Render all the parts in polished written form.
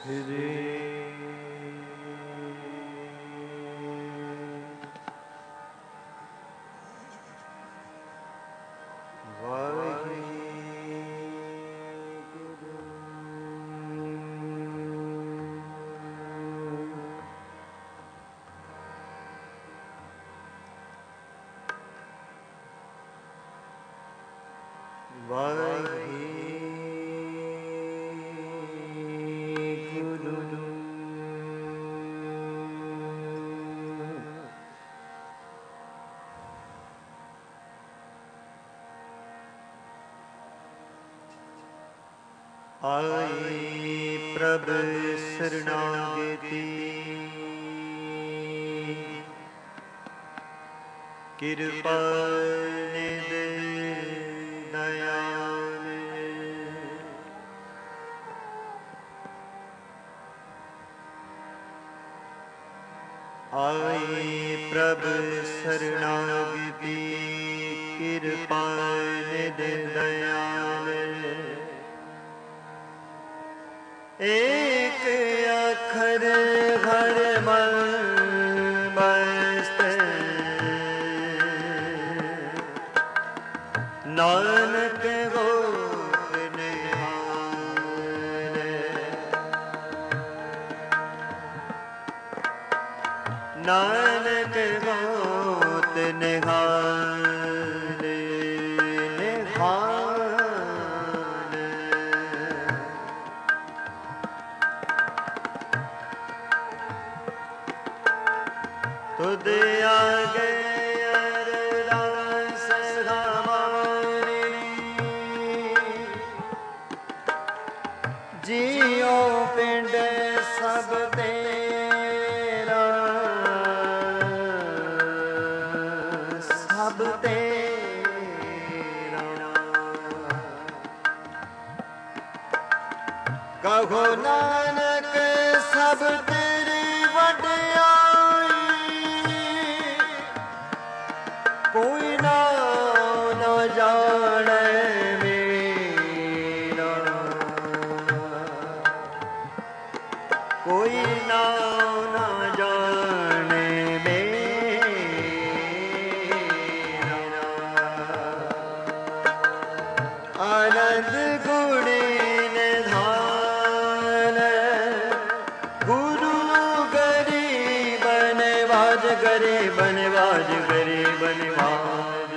आई प्रभ शरणागति कृपा निध दयाल आई प्रभ शरणागति कृपा निध दयाल एक अखर हर मन मस्त नानक गोत निहाल नानक गोत निहाल तुद आगे अरदास हमारी जियो पिंड सब तेरा सब तेरा कहो नानक सब तेरी वड्याई कोई ना न जाने मेरा कोई ना न जाने मेरा आनंद गुणे निधान गुरु गरीब बनवाज गरीब बनवाज गरीब बनवाज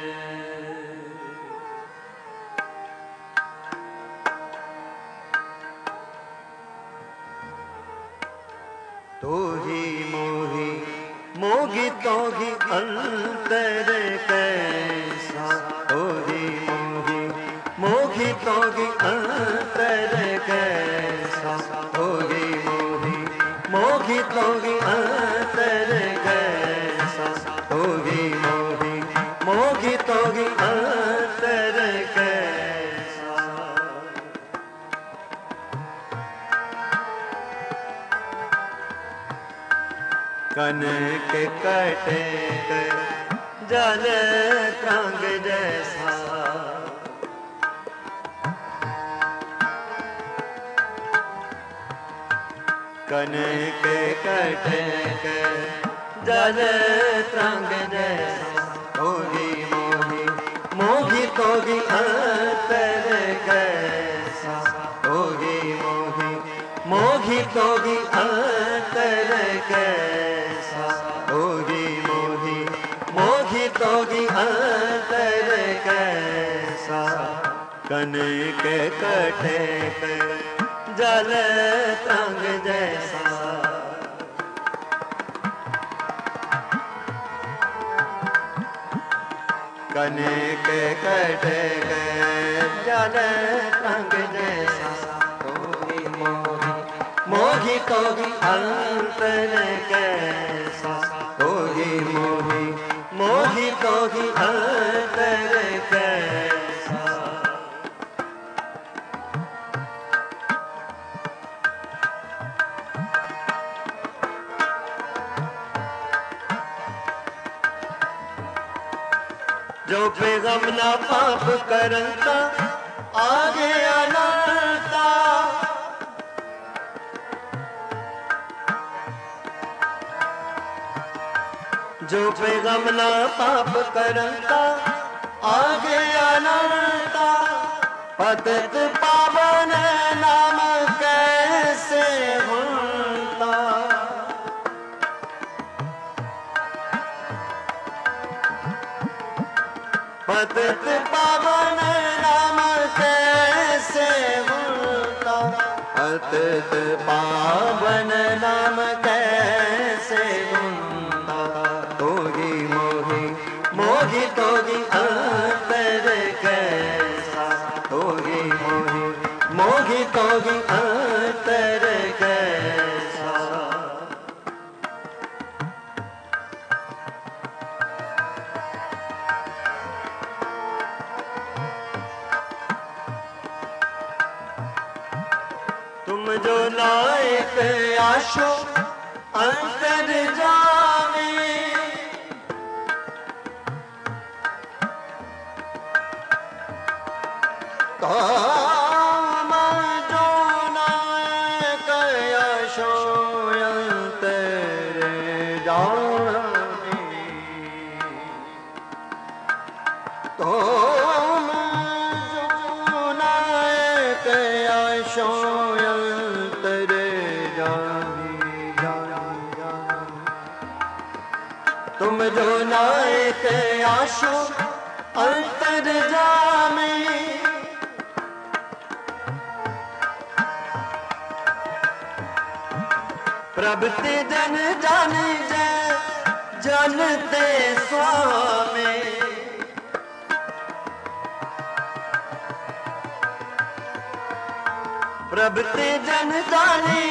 तो ही मोही मोगी तोगी अंतर कैसा तो ही मोही मोगी तोगी अंतर कैसा तो ही मोही मोगी तोगी अंतर कैसा तोगी मोही मोगी तोगी अंतर कैसा कनक कटे जल त्रंग जैसा कनक कटे जल त्रंग जैसा होगी मोही मोही तोगी अंतर कैसा होगी मोही मोही तोगी अंतर कैसा होगी मोही मोही तोगी अंतर कैसा कनक कटे जल त्रंग जैसा कनक कटे जल त्रंग जैसा तोगी मोही मोही तोगी अंतर कैसा तोगी मोही मोही तोगी अंतर कैसा जो बेगम ना पाप करता आगे अनंता जो बेगम ना पाप करता आगे अनंता पतित पावन नाम कैसे होता। पतित पावन नाम कैसे होता। पतित पावन नाम कैसे होता। तोगी मोही मोही तोगी अंतर कैसा। तोगी मोही मोही तोगी अंतर कैसा। तुम जो लायक आशो अंतर जावे। तुम जो लायक आशो अंतर जावे। तुम जो लायक आशो तुम जो नायक आशो अंतर जामे। प्रभते जन जाने जानते स्वामी। प्रभते जन जाने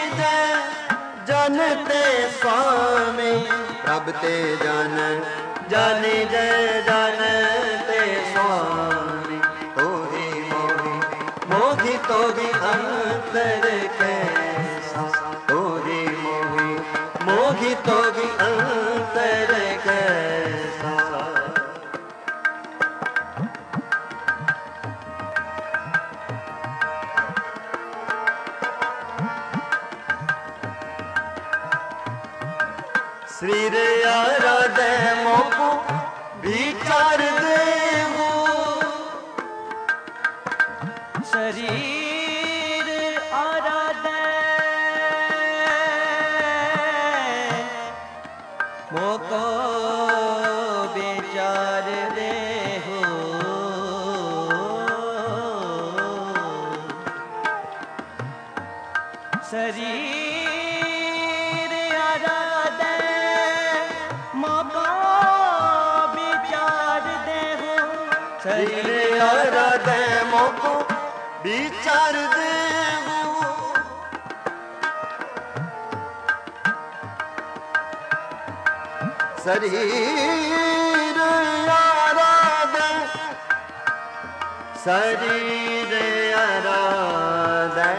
जानते स्वामी। प्रभते जन जाने जानते स्वामी। तोही मोही मोही तोही अंतर कैसा। तोही मोही मोही तोही अंतर कैसा। श्री रे आराधे मोको विचार देवो। शरीर आराधे मोको विचार देहो। शरीर आराधे शरीर आराधे मोको विचार देवो। शरीर आराधे शरीर आराधे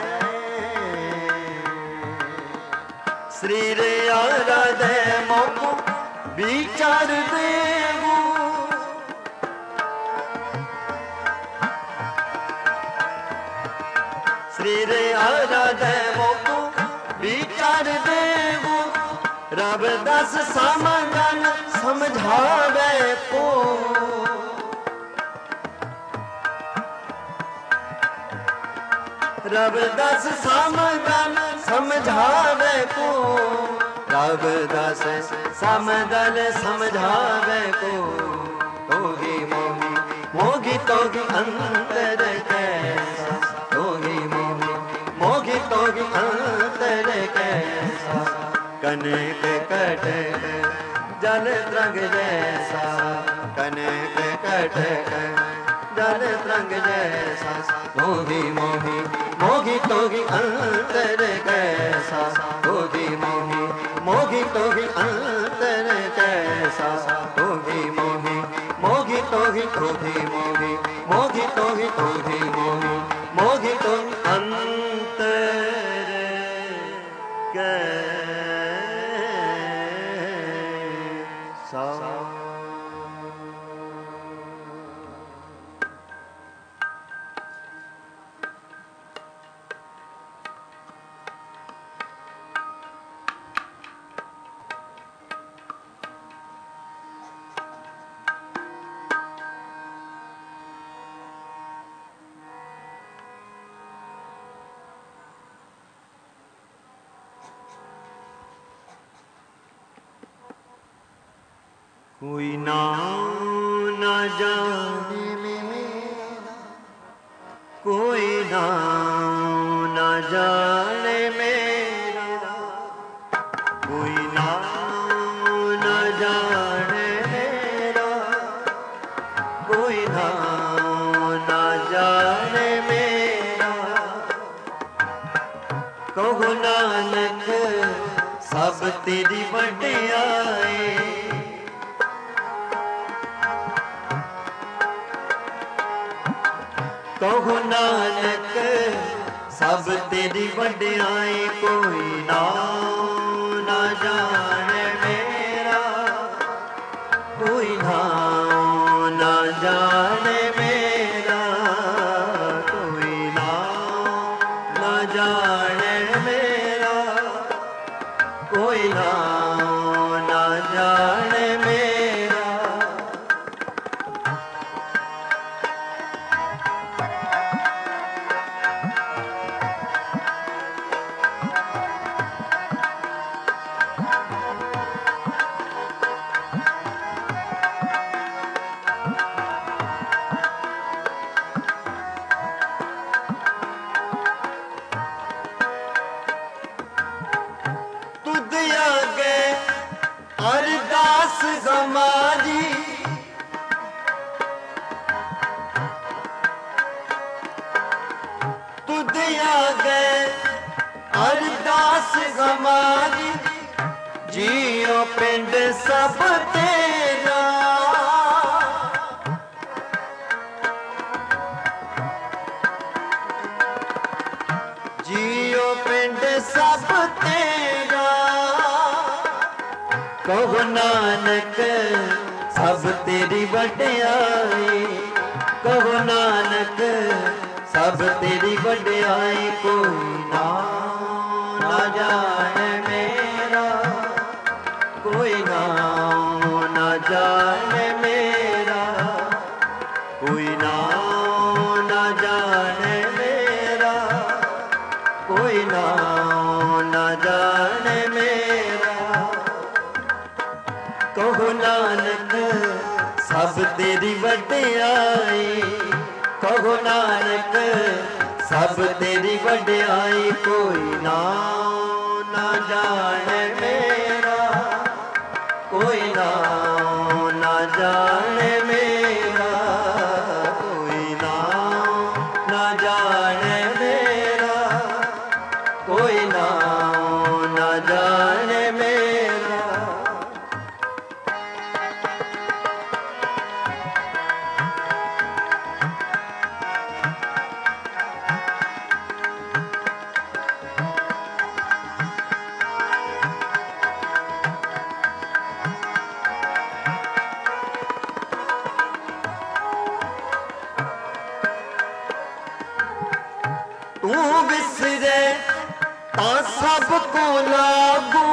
शरीर आराधे मोको विचार देवो। शरीर आराधे मोको विचार देवो। रविदास समझन समझावे को। रविदास समझन समझावे को। रविदास समझन समझावे को। तोही मोही मोगी तोगी अंतर कैसा। तोही मोही मोगी तोगी अंतर कैसा। कनक कट जल तरंग जैसा। कनक कट जल तरंग जैसा। मोही मोही मोगी तोगी अंतर कैसा। मोगी मोही मोगी तोगी अंतर कैसा। मोगी मोही मोगी तोगी तोगी मोही मोगी तोगी तोगी मोही मोगी तो अंतर कैसा। कोई नाम ना जाने मेरा, कोई नाम ना जाने मेरा, कोई नाम ना जाने मेरा, कोई नाम ना जाने मेरा। कहो नानक सब तेरी वड्याई, कहो नानक सब तेरी वड्याई। कोई नाम ना जाने मेरा, कोई नाम ना जाने मेरा, कोई नाम ना जाने मेरा, कोई नाम ना जाने मेरा। तुद आगे अरदास गमारी, तुद आगे अरदास गमारी, जियो पिंड सब तेरा, जियो पिंड सब तेरा। कहो नानक सब तेरी वड्याई, कहो नानक सब तेरी वड्याई। कोई नाम ना जाने मेरा, कोई नाम ना जाने मेरा, कोई नाम ना जाने मेरा, कोई नाम ना जाने मेरा। कहो नानक सब तेरी वड्याई, कहो नानक सब तेरी वड्याई। कोई नाम ना जाने मेरा, कोई नाम ना जाने मेरा, कोई नाम ना जाने मेरा, कोई नाम ना जाने मेरा। तू बिसरे ता सबको लागू,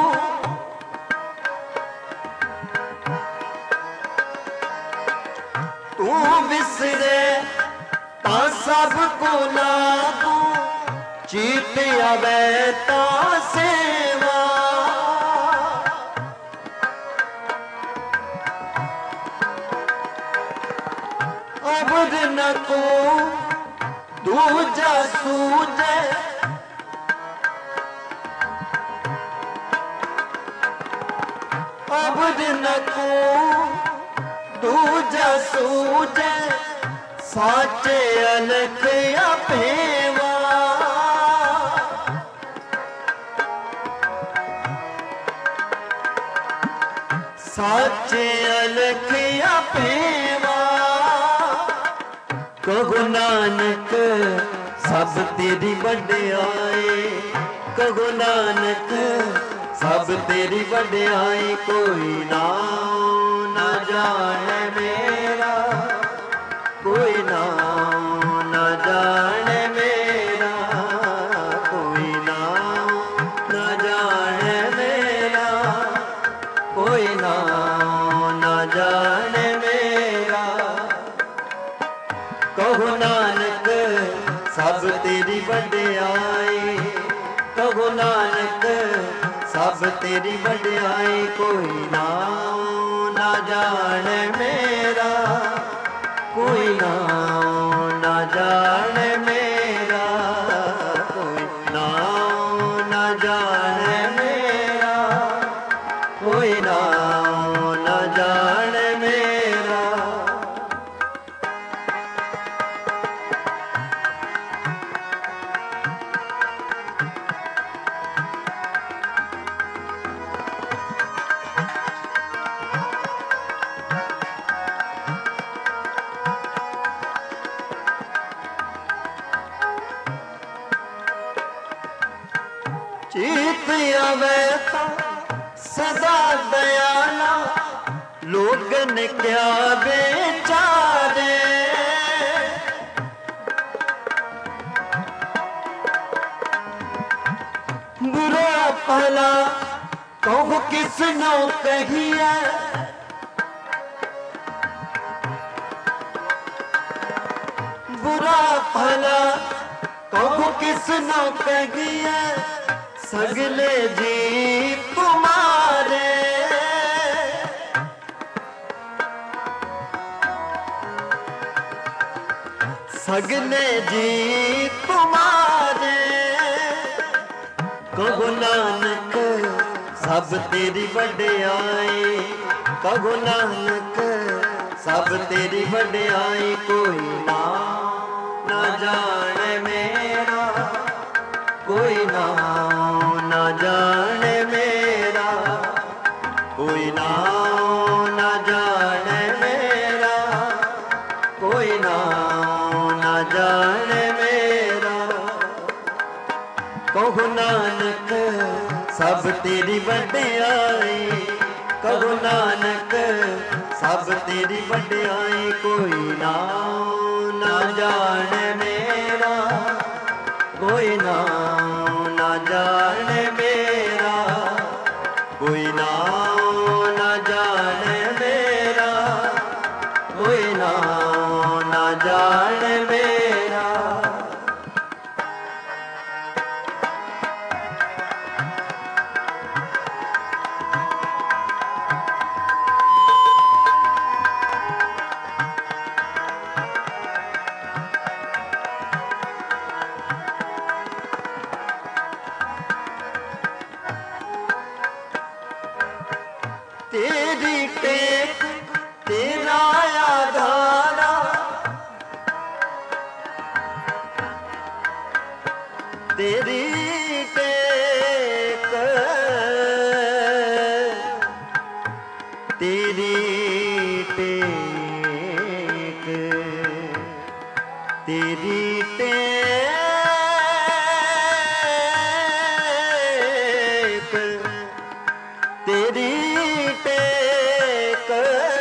तू बिसरे ता सबको लागू, चीत आवे ता सेवा। अबद न को दूजा सूझे, अबद न को दूजा सूझे, साचे अलख अपेवा। साचे अलख अपेवा। कहो नानक सब तेरी वड्याई, कहो नानक सब तेरी वड्याई। कोई नाम ना जाने मेरा, कोई नाम ना जाने मेरा, कोई नाम ना जाने मेरा, कोई नाम ना जाने मेरा। कहो नानक सब तेरी वड्याई, कहो नानक सब तेरी वड्याई। कोई नाम ना जाने मेरा, कोई नाम ना जाने मेरा, कोई नाम ना जाने मेरा, कोई नाम ना जाने मेरा। चीत अवैता सदा दयाला, लोगन क्या बेचारे, बुरा भला कहो किसनो कहिए, बुरा भला कहो किसनो कहिए, सगले जी तुम्हारे, सगले जी तुम्हारे। कहो नानक सब तेरी वड्याई, कहो नानक सब तेरी वड्याई, कोई नाम ना जाने मेरा, कोई नाम ना जाने मेरा, कोई नाम ना जाने मेरा, कोई नाम ना जाने मेरा। कहो नानक सब तेरी वड्याई, कहो नानक सब तेरी वड्याई, कोई नाम ना जाने मेरा, कोई नाम ना जाने मेरा, कोई नाम ना जाने मेरा, कोई नाम ना जाने मेरा। तेरी टेक तेरा आधारा, तेरी टेक तेरी टेक तेरी टेक तेरी टेक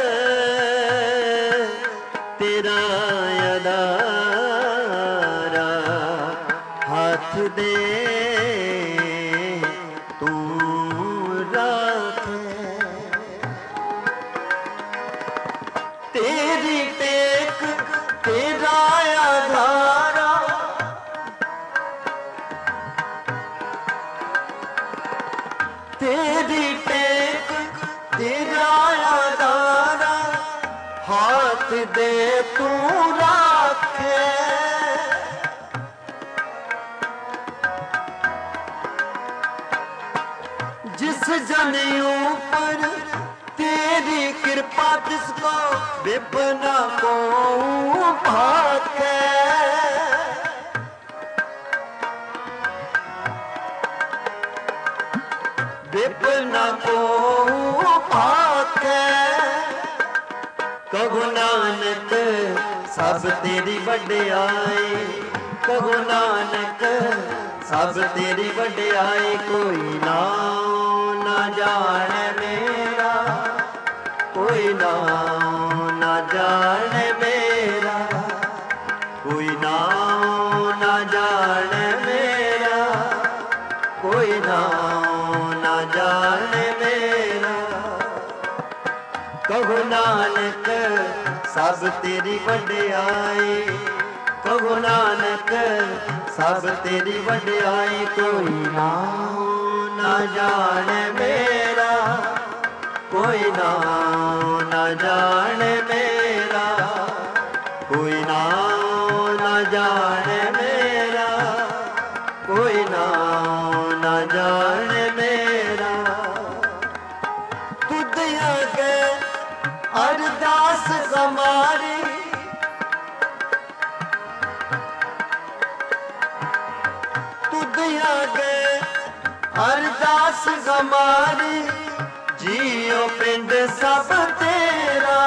तेरा अदारा हाथ दे तू राखे, तेरी टेक तेरा आधारा, तेरी टेक तेरा आधारा हाथ दे तू राखे। जिस जन ऊपर तेरी कृपा तिसको विपना को भाके, विपना को भाके। कहो नानक सब तेरी वड्याई, कहो नानक सब तेरी वड्याई, कोई नाम ना जाने मेरा, कोई नाम ना जाने मेरा, कोई नाम ना जाने मेरा, कोई नाम ना जाने मेरा। कहो नानक सब तेरी वड्याई, कहो नानक सब तेरी वड्याई, कोई नाम ना जाने मेरा, कोई नाम जाने मेरा, कोई नाम न जाने मेरा, कोई नाम न जाने मेरा। तुद आगे अरदास हमारी, तुद आगे अरदास हमारी, जियो पिंड सब तेरा।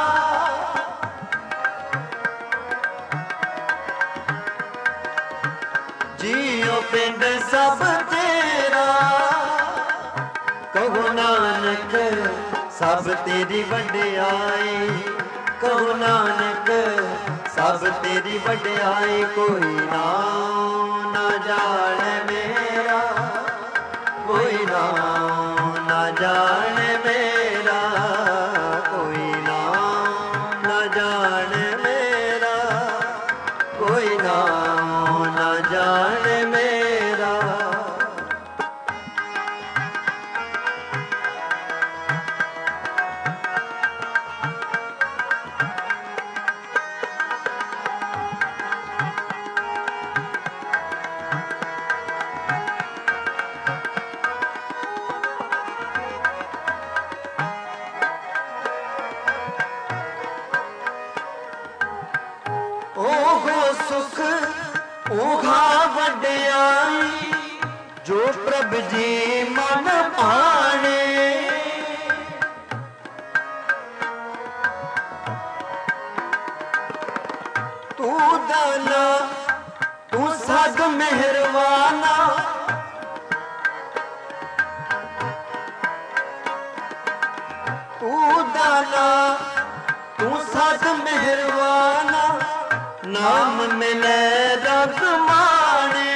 जियो पिंड सब तेरा, कहो नानक सब तेरी वड्याई, कहो नानक सब तेरी वड्याई। कोई नाम न जाने मेरा, कोई नाम न जाने मेरा, कोई नाम न जाने मेरा, कोई नाम न जाने मेरा। ओहो सुख ओघा वड्याई, जो प्रभ जी मन भाने। तू दाना तू सद मेहरवाना, तू दाना तू सद मेहरवाना, नाम मिले रब माने।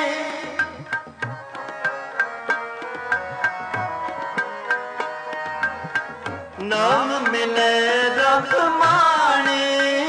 नाम मिले रब माने,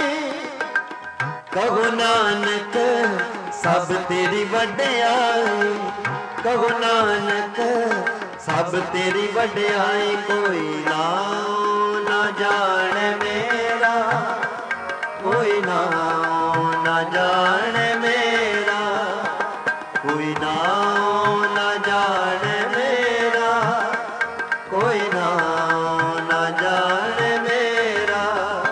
कहो नानक सब तेरी वड्याई, कहो नानक सब तेरी वड्याई। कोई नाम न जाने मेरा, कोई नाम न जाने मेरा, कोई नाम न जाने मेरा, कोई नाम न जाने मेरा।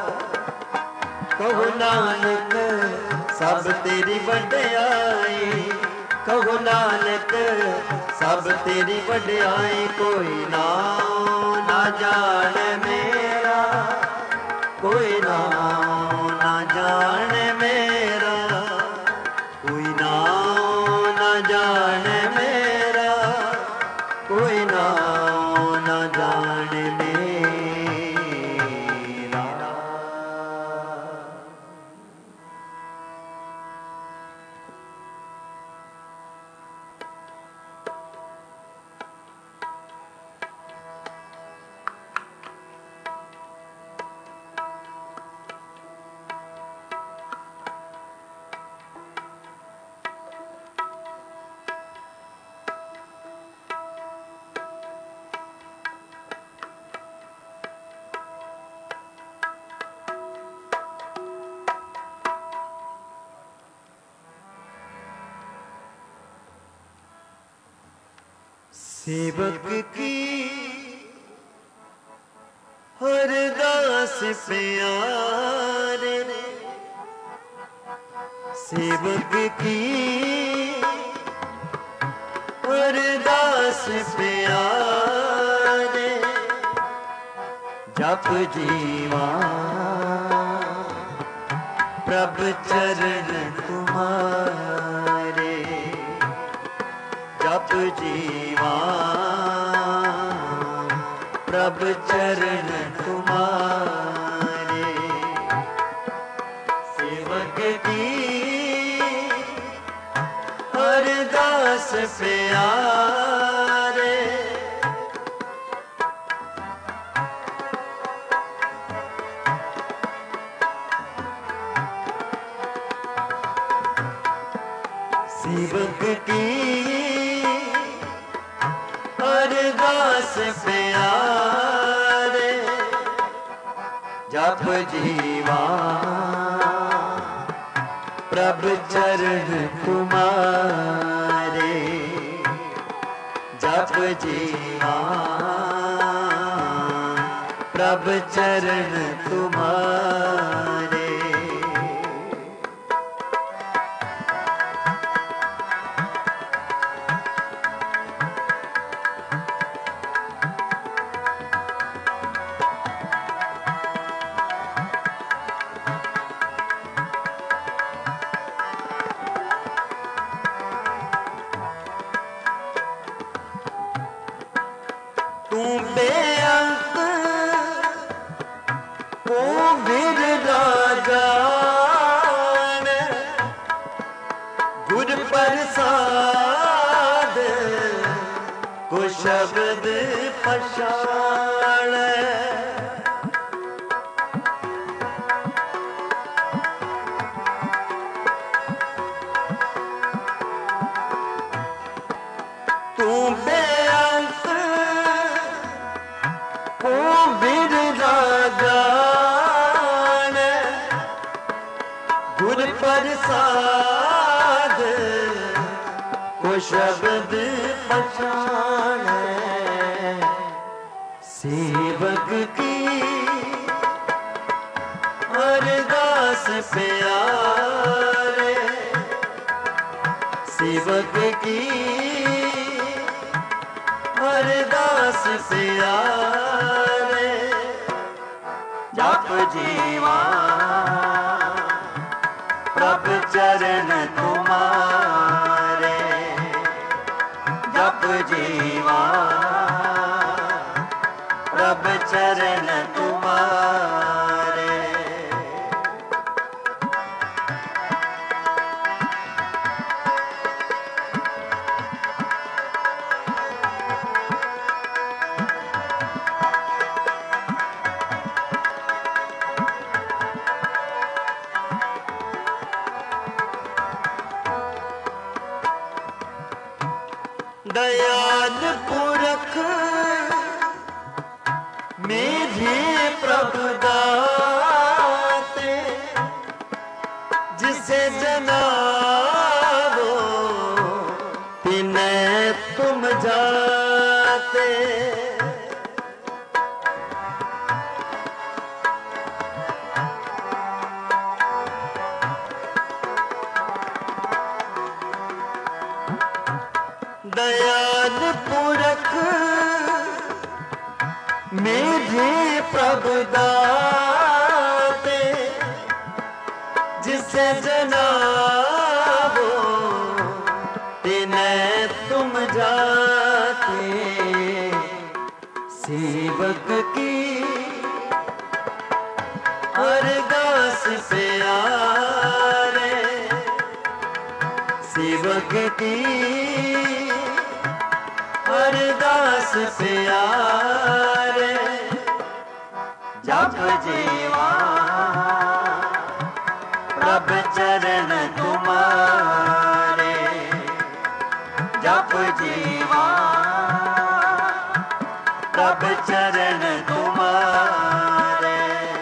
कहो नानक सब तेरी वड्याई, कहो नानक सब तेरी वड्याई। कोई नाम न जाने मेरा, कोई नाम न जाने मेरा, कोई नाम न जाने मेरा, कोई नाम न जाने मेरा। सेवक की हरदास प्यारे, सेवक की हरदास प्यारे। जप जीवा प्रभ चरण तुम्हारे, जप जीवा प्रभ चरण तुम्हारे। सेवक की हरदास प्यारे, सेवक की हरदास प्यारे। जप जीवा प्रभु चरण तुम्हारे, जप जीवा प्रभु चरण तुम्हारे। तू बेअंत को विरराजान, गुर प्रसाद को शब्द पछाण। तू बेअंत को विरराजान, गुर प्रसाद को शब्द पछाण। सेवक की अरदास प्यारे, सेवक की अरदास प्यारे। जप जीवा प्रभु चरण तुम्हारे, जप जीवा प्रभु चरण तुम्हारे। दयाल पुरख मेरे प्रभु दाते, जिसे जनाबो तिन्हें तुम जाते। दयाल पुरख मेरे प्रभु दाते, जिसे जनाबो तिन्हें तुम जाते। सेवक की अरदास प्यारे, सेवक की अरदास प्यारे। जप जीवा प्रभु चरण तुम्हारे, जप जीवा प्रभु चरण तुम्हारे।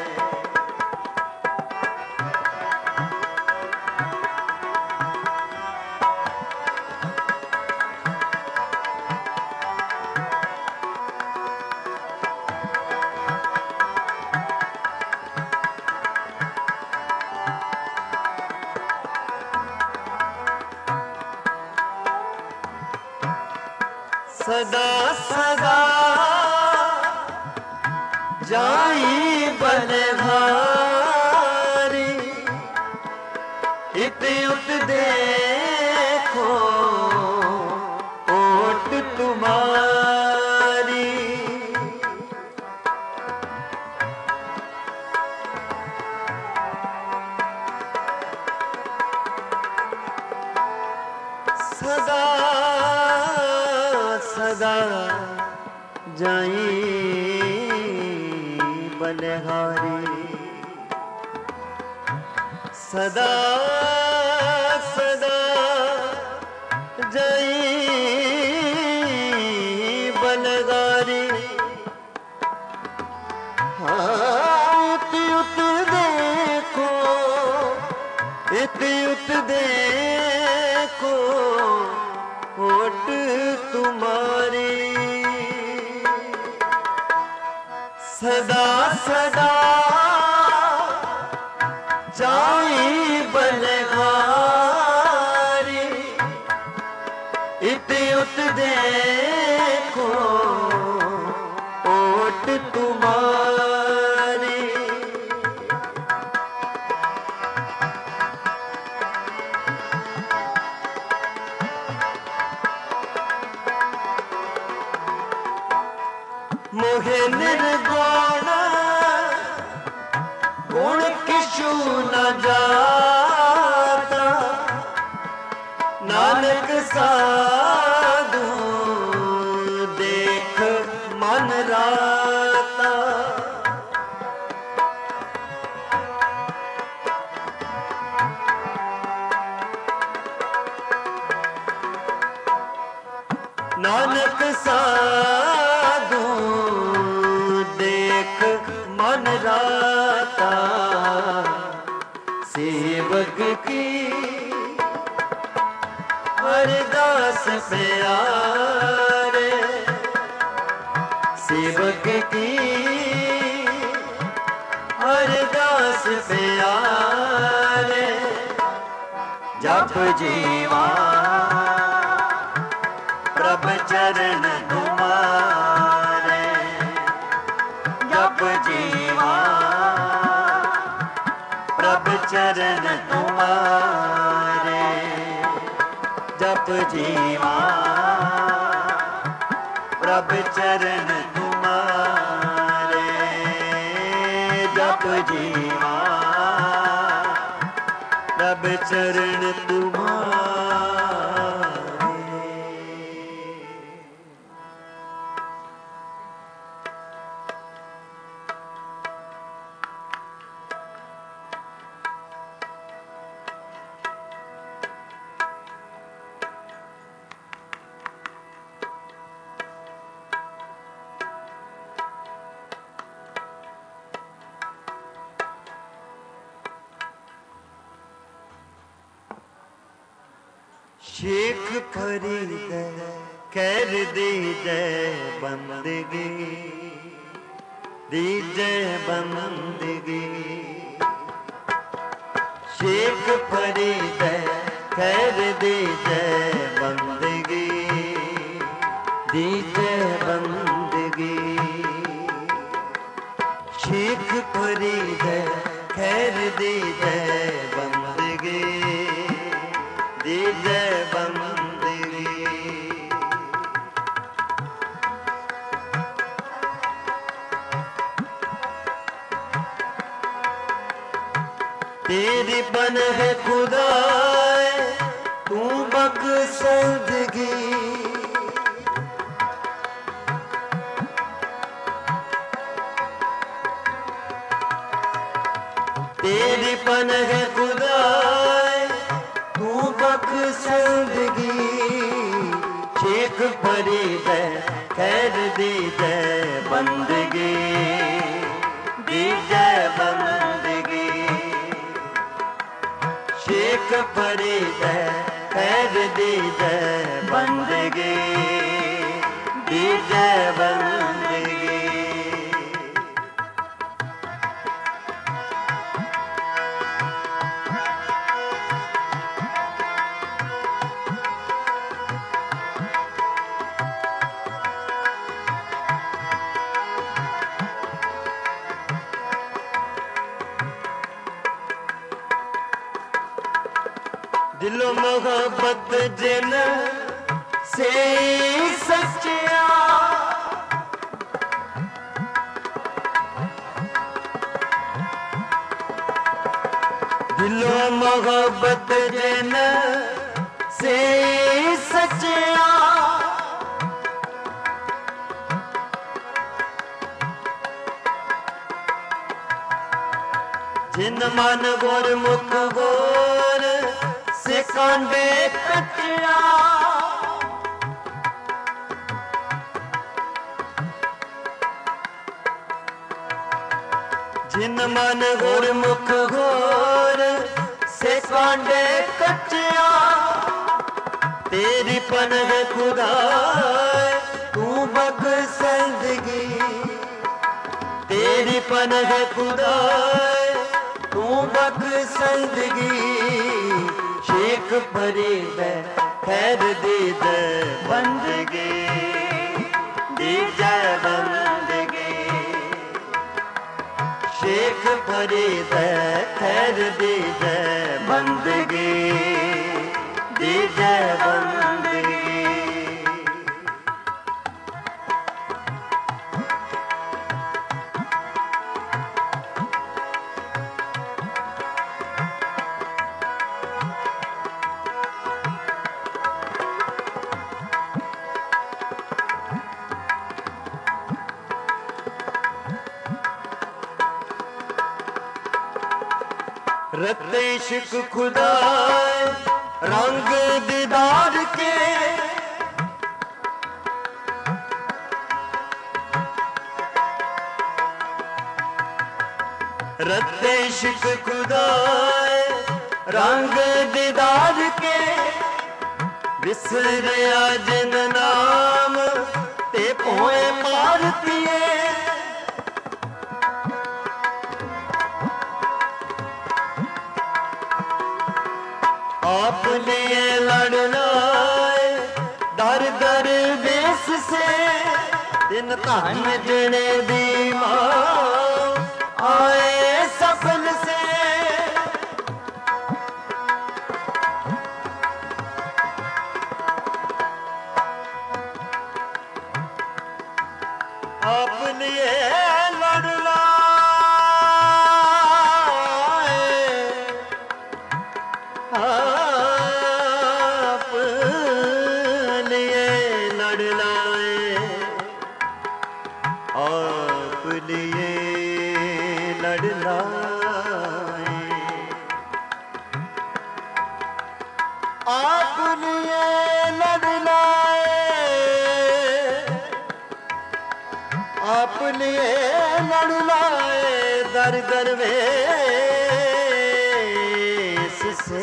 सदा सदा जाई बलहारी, इत उत देखो ओट तुम्हारी। सदा सदा जाई बलहारी, सदा सदा जाई बलहारी। उत इत उत देखो होठ तुम्हारी सदा सदा जाई बलगारी इत उत देखो होठ तुम्हारी मोहे निर्गुण गुण किशु न जाता नानक साधु देख मन राता नानक साधु देख मन राता सेवक की हरदास प्यारे सेवक की हरदास प्यारे जप जीवा प्रभ चरण तुम्हारे जप जीवा प्रभ चरण तुम्हारे जप जीवा प्रभ चरण तुम्हारे जप जीवा प्रभ चरण तुम्हारे शेख फरीद कर दीजे बंदगी दीजे बंदगी शेख फरीद कर दीजे बंदगी दीजे बंदगी शेख फरीद कर दीजे बंदगी दीजे बंदगी तेरी बन है खुदाए तू बख्शदगी तेरी बन है खुदाए तू बख्शदगी शेख फरीद खैर दीजे बंदगी दीजे बंदगी शेख फरीद खैर दीजे बंदगी दीजे बंदगी दिलो मोहब्बत जिन से सच्चिया दिलो मोहब्बत जिन से सच्चिया जिन मन गोर मुख गोर से कांडे कटिया जिन मन गोर मुख गोर से कांडे कच्चिया तेरी पनह खुदा तू बख जिंदगी तेरी पनह खुदा तू बख जिंदगी शेख फरीद खैर दीद बंदगी दीजै बंदगी शेख फरीद खैर दीद बंदगी दीजै बंदगी रत्ते इश्क खुदा रंग दीदार के रत्ते इश्क खुदा रंग दीदार के बिसरिया जिन नाम ते पोए मारतीए आप लिए लड़ना दर दर बेस से दिन धन जने दी मां आए सफल से आप लिए लड़ना आप लिए लड़ना आप लिए लड़ना आप लिए लड़ना आप लिए लड़ना दर दर वेस से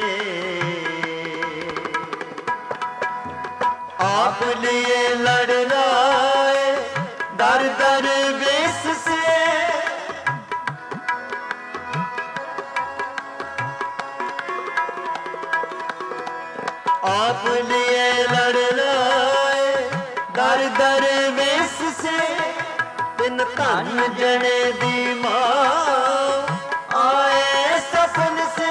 आप लिए लड़ना दर दर बेस से आप लिए लड़ना दर दर बेस से दिन धन जने दी मां आए सफल से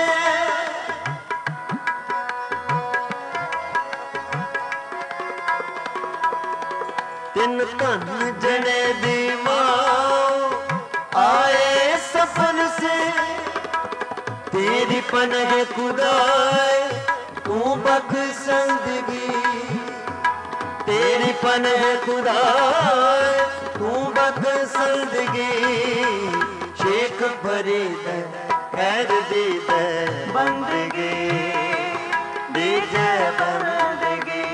दिन धन जने दी मां आए सफल से तेरी पनह खुदा तू बख जिंदगी तेरी पनह खुदा तू बख जिंदगी शेख फरीद खैर दीद बंदगी दीजै बंदगी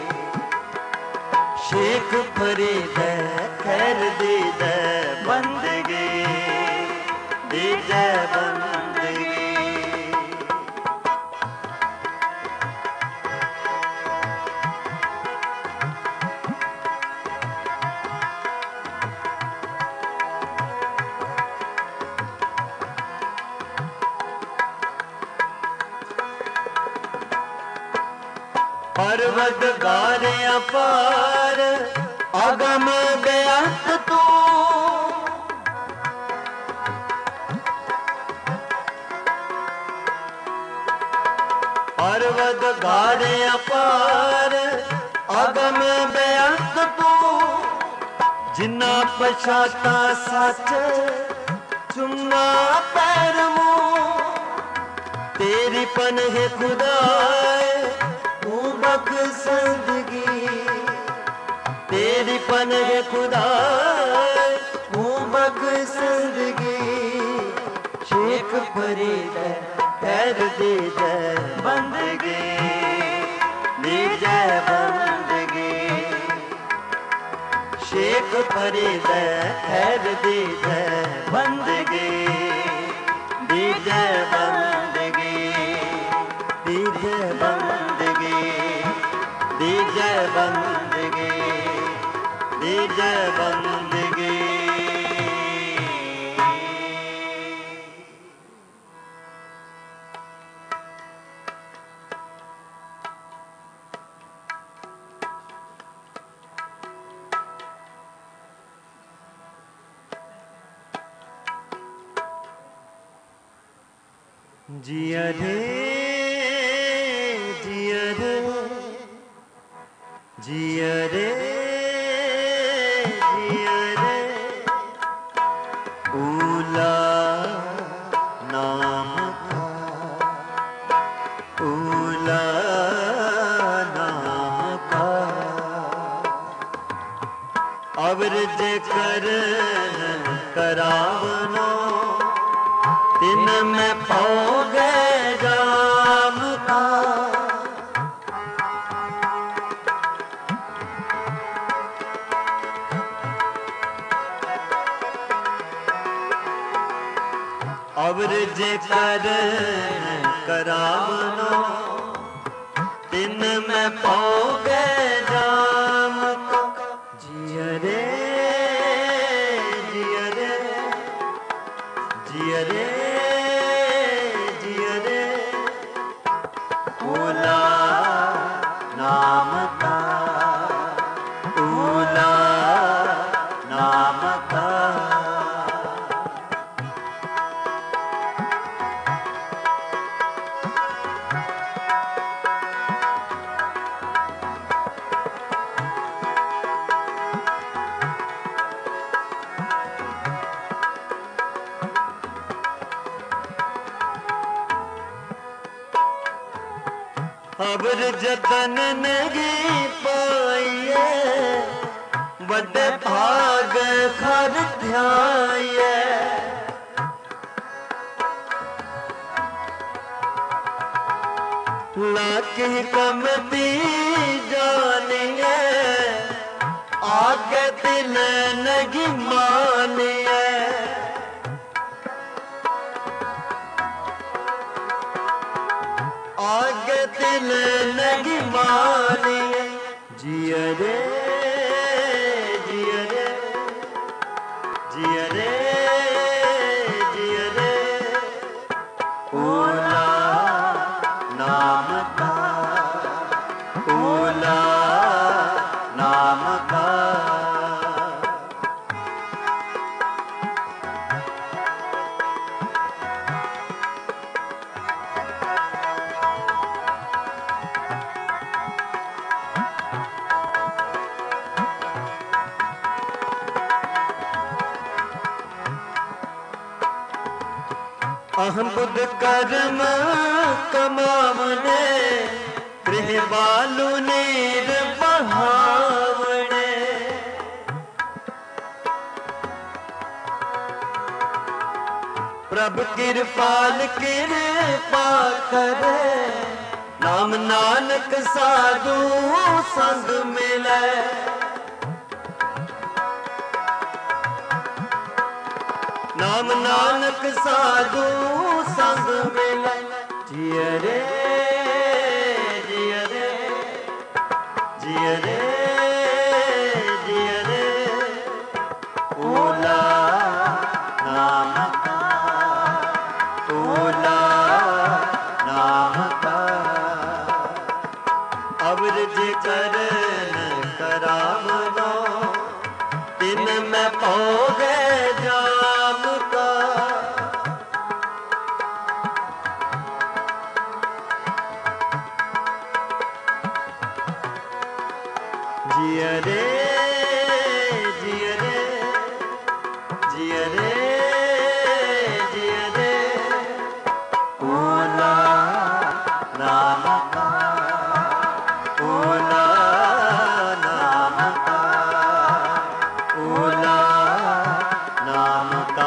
शेख फरीद खैर दीद बंदगी दीजै बंदगी परवरदिगार अपार अगम बेअंत तू परवरदिगार अपार अगम बेअंत तू जिन्ना पछाता सच चुम्मा पैर मुंह तेरी पनह खुदा तू बख जिंदगी तेरी पनह खुदा तू बख जिंदगी शेख फरीद खैर दीद बंदगी दीजै बंदगी शेख फरीद खैर दीद बंदगी दीजै बंदगी कीज बंदगी। जिया रे जिया रे जिया रे जिया रे ऊला नाम का ऊला नाम का अवरज कर करावनो दिन में पाओगे राम का। अवरज कर करावनो दिन में पाओगे राम का। जिया रे जिया रे जिया रे जिया रे ऊला नाम का ऊला नाम का। अबर जतन नहीं पाइए बड़े भाग खर ध्याये। लाके कमती जानिए आगे दिल नहीं मानिए। आगे दिल नहीं मानिए। जिया रे जिया रे जिया रे जिया रे ऊला नाम का ऊला नाम का। अहम बुद्ध कर्म कमावने गृह बालू नीर बहावने। प्रभु कृपाल कृपा करे नाम नानक साधु संग मिले। नाम नानक साधु संग मिले। जिया रे जिया रे जिया रे जिया रे ऊला नाम का ऊला नाम का। अवरज कर करावनो दिन में पाओगे राम का। जिया रे जिया रे जिया रे जिया रे ऊला नाम का ऊला नाम का ऊला नाम का।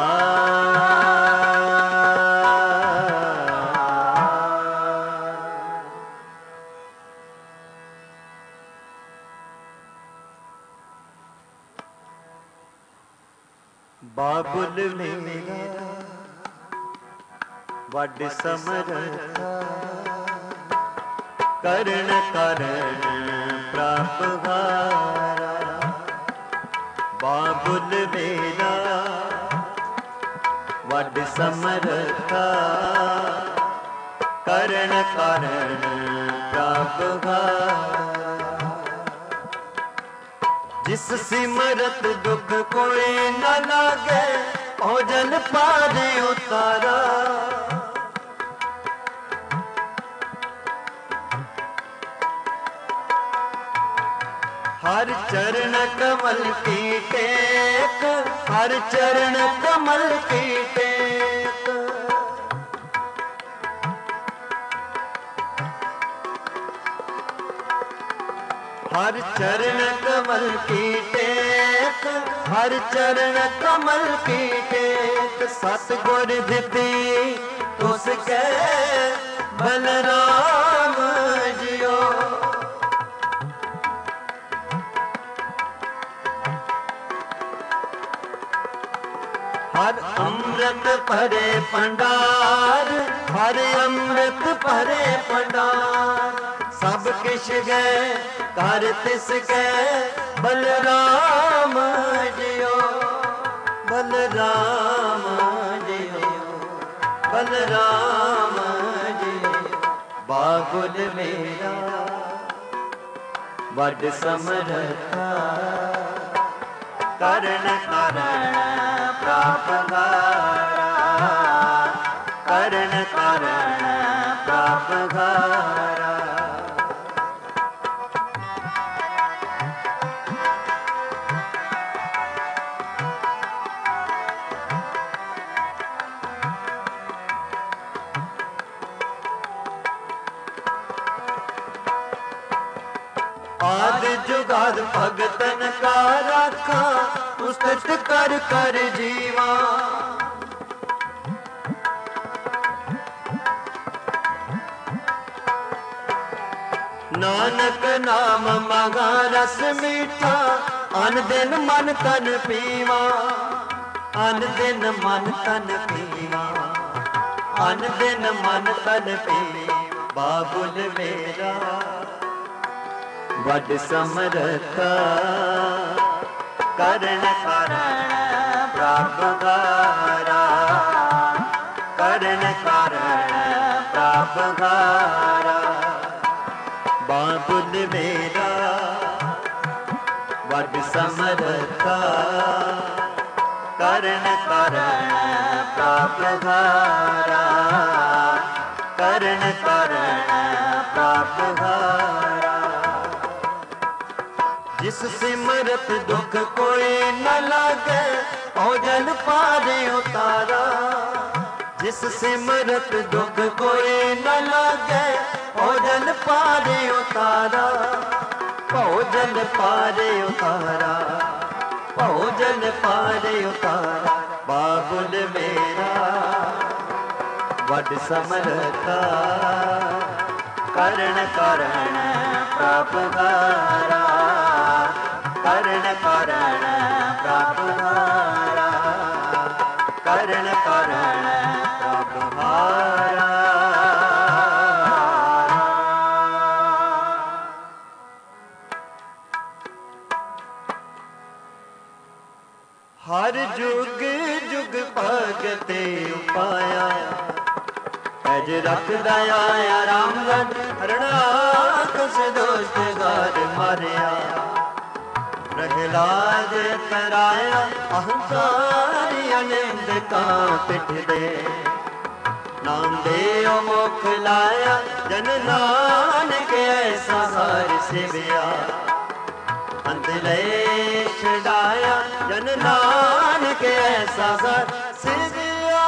बाबुल मेरा वड समरथा करण करण प्रापहारा। ਬਾਬੁਲ ਮੇਰਾ ਵੱਡ ਸਮਰਥਾ ਕਰਨ ਕਾਰਨ ਪ੍ਰਭ ਜਿਸ ਸਿਮਰਤ ਦੁਖ ਕੋਈ ਨਾ ਲਾਗੇ ਭੋਜਨ ਪਾਰੇ ਉਤਾਰਾ हर चरण कमल की टेक हर चरण कमल की टेक हर चरण कमल की टेक हर चरण कमल की टेक सतगुर दिती तुस कै बलराम जियो हर अमृत भरे भंडार हर अमृत भरे भंडार सब किश गए कर तिस गए बलराम जियो बलराम जियो बलराम जियो बाबुल मेरा वड समरथा करण कारण प्रापगारा करण कारण प्रापगारा आदि जुगाद भगतन का राखा उस्तत कर कर जीवा नानक नाम मगा रस मीठा अन दिन मन तन पीवा अन दिन मन तन पीवा अन दिन मन तन पीवा बाबुल मेरा वड समरथा करण कारण प्रापगारा करण कारण प्रापगारा बाबुल मेरा वड समरथा करण कारण प्रापगारा करण कारण प्रापगारा जिस सिमरत दुख कोई न लागे भोजन पारे उतारा जिस सिमरत दुख कोई न लागे भोजन पारे उतारा भोजन पारे उतारा भोजन पारे उतारा बाबुल मेरा वड समरथा करण कारण प्रापगारा करण कारण प्रापगारा करण कारण प्रापगारा हर जुग जुग भगते उपाया अज रख दया रामगढ़ हरणाकस दोस्त गार मारिया प्रहलाद कराया अहंकारी अनिंद का पिठ दे नाम दे मुख लाया जन नानक ऐसा हर सिविया अंतले छड़ाया जन नानक ऐसा हर सिविया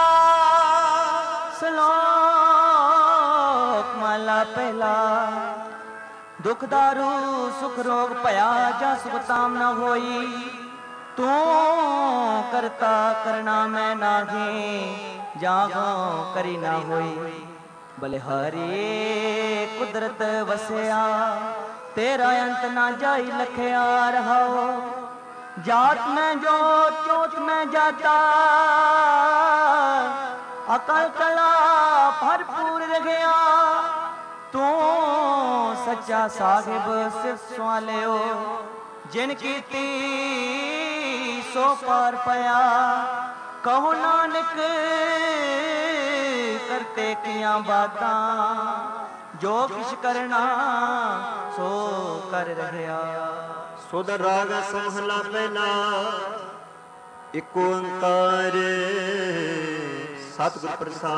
श्लोक माला पहला दुख दारू सुख रोग भया जा सुख ताम न होई तू करता करना मैं नाहे जागो करी ना होई बलिहारी कुदरत वसया तेरा अंत ना जाई लखया रहा जात में जो चोट में जाता अकल कला भरपूर रखया तू सच्चा साहिब सिर्फ सवालियो जिन कीती ਸੋ ਪਾਰ ਪਿਆ। ਕਹੋ ਨਾਨਕ ਕਰਤੇ ਕੀਆਂ ਬਾਤਾਂ, ਜੋ ਕਿਛ ਕਰਨਾ ਸੋ ਕਰ ਰਹਿਆ। ਸੁਧ ਰਾਗ ਸਮਹਲਾ ਪਹਿਲਾ। ਇਕ ਓੰਕਾਰ ਸਤਿਗੁਰ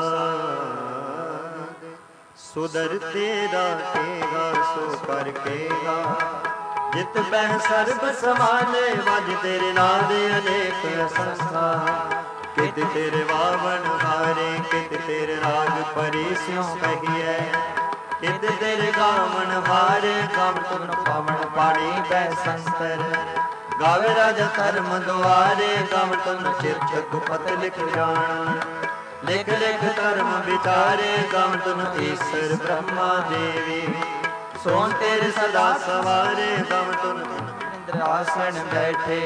ਪ੍ਰਸਾਦ। ਸੁਦਰ ਤੇਰਾ ਕੇਗਾ ਸੋ ਕਰ ਕੇਗਾ। ਜਿਤ ਬਹਿ ਸਰਬ ਸਮਾਲੇ ਵਜ ਤੇਰੇ ਨਾਦ ਅਨੇਕ ਸੰਸਥਾ। ਕਿਤ ਤੇਰੇ ਵਾਵਣ ਹਾਰੇ ਕਿਤ ਤੇਰੇ ਰਾਗ ਪਰੇ ਸਿਉ ਕਹੀਐ। ਕਿਤ ਤੇਰੇ ਗਾਵਣ ਹਾਰੇ ਗਮ ਤੁਨ ਪਵਨ ਪਾਣੀ ਬੈ ਸੰਤਰ। ਗਾਵੇ ਰਾਜਾ ਧਰਮ ਦੁਆਰੇ ਗਮ ਤੁਨ ਚਿਤ ਗੁਪਤ ਲਿਖ ਜਾਣ। ਲਿਖ ਲਿਖ ਧਰਮ ਵਿਚਾਰੇ ਗਮ ਤੁਨ ਈਸ਼ਰ ਬ੍ਰਹਮਾ ਦੇਵੀ। ਸੋਨ ਤੇਰੇ ਸਦਾ ਸਵਾਰੇ ਗਮ ਤੁਨ ਇੰਦਰਾਸਣ ਬੈਠੇ।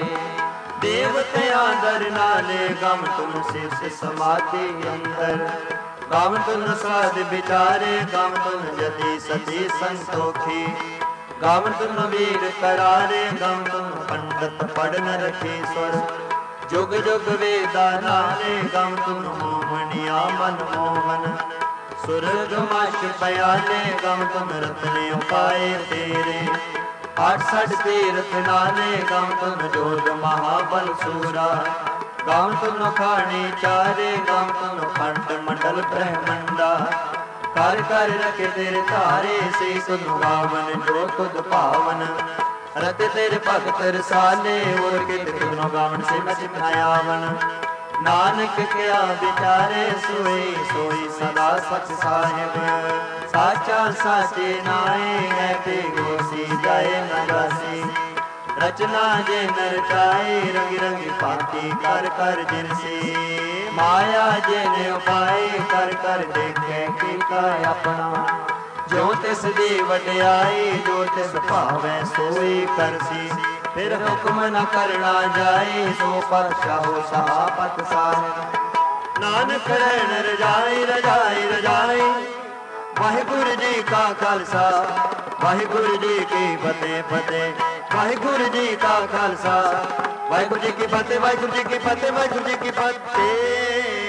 ਦੇਵਤਿਆਂ ਦਰ ਨਾਲੇ ਗਮ ਤੁਨ ਸਿਸ ਸਮਾਧੀ ਅੰਦਰ। ਗਮ ਤੁਨ ਸਾਧ ਵਿਚਾਰੇ ਗਮ ਤੁਨ ਜਤੀ ਸਤੀ ਸੰਤੋਖੀ। ਗਮ ਤੁਨ ਵੀਰ ਕਰਾਰੇ ਗਮ ਤੁਨ ਪੰਡਤ ਪੜਨ ਰਖੀ ਸੁਰ। ਜੁਗ ਜੁਗ ਵੇਦਾ ਨਾਲੇ ਗਮ ਤੁਨ ਮੋਹਣਿਆ ਮਨ ਮੋਹਨ। ਸੁਰਗ ਮਛ ਪਿਆਲੇ ਗਮ ਤੁਨ ਰਤਨੇ ਉਪਾਏ ਤੇਰੇ। 68 ਤੀਰਥ ਨਾਲੇ ਗਮ ਤੁਨ ਜੋਗ ਮਹਾਬਲ ਸੂਰਾ। ਗਮ ਤੁਨ ਖਾਣੀ ਚਾਰੇ ਗਮ ਤੁਨ ਖੰਡ ਮੰਡਲ ਬ੍ਰਹਮੰਡਾ। ਕਰ ਕਰ ਰਖੇ ਤੇਰੇ ਧਾਰੇ ਸੇ ਤੁਨ ਗਾਵਨ ਜੋ ਤੁਧ ਭਾਵਨ। ਰਤੇ ਤੇਰੇ ਭਗਤ ਰਸਾਲੇ ਹੋਰ ਕਿਤ ਤੁਨ ਗਾਵਨ ਸੇ ਮੈਂ ਆਵਨ। ਨਾਨਕ ਕਿਆ ਵਿਚਾਰੇ ਸੋਈ ਸੋਈ ਸਦਾ ਸਚ ਸਾਹਿਬ। ਸਾਚਾ ਸਾਚੇ ਨਾਏ ਹੈ ਤੇ ਗੋਸੀ ਜਾਏ ਨ ਜਾਸੀ। ਰਚਨਾ ਜੇ ਨਰਚਾਏ ਰੰਗ ਰੰਗ ਭਾਂਤੀ ਕਰ ਕਰ ਜਿਨਸੀ। ਮਾਇਆ ਜੇ ਨੇ ਉਪਾਏ ਕਰ ਕਰ ਦੇਖੇ ਕੀਤਾ ਆਪਣਾ। ਜੋ ਤਿਸ ਦੀ ਵਡਿਆਈ ਜੋ ਤਿਸ ਭਾਵੈ ਸੋਈ ਕਰਸੀ। ਫਿਰ ਹੁਕਮ ਨ ਕਰਨਾ ਜਾਏ ਸੋ ਪਾਤਸ਼ਾਹੋ ਸ਼ਾਹਪਤ ਸਾਹਿਬ। ਨਾਨਕ ਰਹਿਣ ਰਜਾਈ ਰਜਾਈ ਰਜਾਈ। ਵਾਹਿਗੁਰੂ ਜੀ ਕਾ ਖਾਲਸਾ ਵਾਹਿਗੁਰੂ ਜੀ ਕੀ ਫਤਿਹ ਫਤਿਹ। ਵਾਹਿਗੁਰੂ ਜੀ ਕਾ ਖਾਲਸਾ ਵਾਹਿਗੁਰੂ ਜੀ ਕੀ ਫਤਿਹ ਵਾਹਿਗੁਰੂ ਜੀ ਕੀ ਫਤਿਹ ਵਾਹਿਗੁਰੂ ਜੀ ਕੀ ਫਤਿਹ।